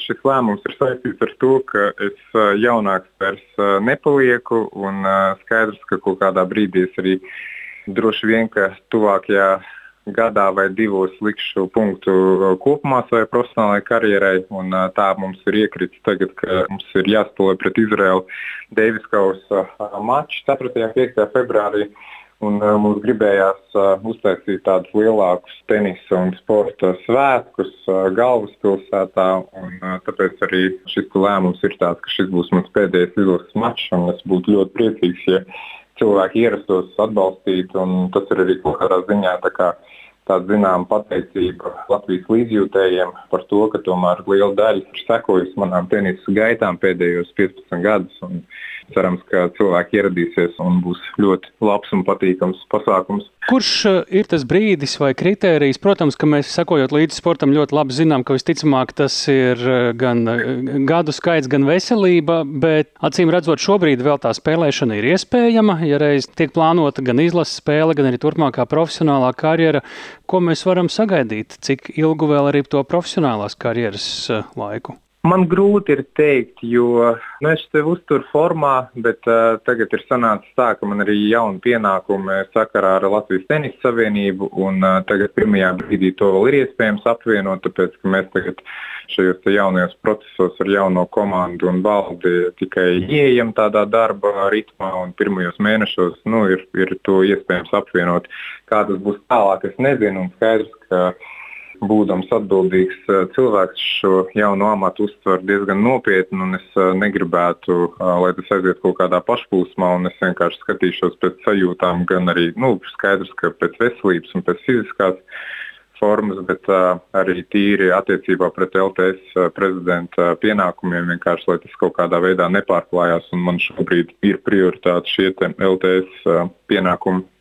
šis lēmums ir saistīts ar to, ka es jaunāks vairs nepalieku, un skaidrs, ka kaut kādā brīdī es arī droši vien, ka tuvākajā gadā vai divos likšu punktu kopumā savai profesionālajai karjerai, un tā mums ir iekritis tagad, ka mums ir jāspēlē pret Izraelu Deivis kausa maču 4. un 5. februārī. Un mums gribējās uztaisīt tādus lielākus tenisa un sporta svētkus galvaspilsētā. Tāpēc arī šis lēmums ir tāds, ka šis būs mans pēdējais izlases mačs. Es būtu ļoti priecīgs, ja cilvēki ierastos atbalstīt. Tas ir arī kaut kādā ziņā tāda zināma pateicība Latvijas līdzjūtējiem par to, ka tomēr liela daļa ir sekojusi manām tenisa gaitām pēdējos 15 gadus. Cerams, ka cilvēki ieradīsies un būs ļoti labs un patīkams pasākums. Kurš ir tas brīdis vai kritērijs? Protams, ka mēs, sekojot līdzi sportam, ļoti labi zinām, ka visticamāk tas ir gan gadu skaits, gan veselība, bet acīm redzot šobrīd vēl tā spēlēšana ir iespējama, ja reiz tiek plānota gan izlases spēle, gan arī turpmākā profesionālā karjera. Ko mēs varam sagaidīt? Cik ilgu vēl arī to profesionālās karjeras laiku? Man grūti ir teikt, jo es tevi uzturu formā, bet tagad ir sanācis tā, ka man arī jauni pienākumi sakarā ar Latvijas Tenisa Savienību, un tagad pirmajā brīdī to vēl ir iespējams apvienot, tāpēc, ka mēs tagad šajos jaunajos procesos ar jauno komandu un valdi tikai ieejam tādā darba ritmā, un pirmajos mēnešos ir to iespējams apvienot. Kā tas būs tālāk, es nezinu, un skaidrs, ka būdams atbildīgs cilvēks šo jauno amatu uztver diezgan nopietni, un es negribētu, lai tas aiziet kaut kādā pašplūsmā, un es vienkārši skatīšos pēc sajūtām, gan arī skaidrs, ka pēc veselības un pēc fiziskās formas, bet arī tīri attiecībā pret LTS prezidenta pienākumiem, vienkārši, lai tas kaut kādā veidā nepārklājās, un man šobrīd ir prioritāte šie LTS pienākumi.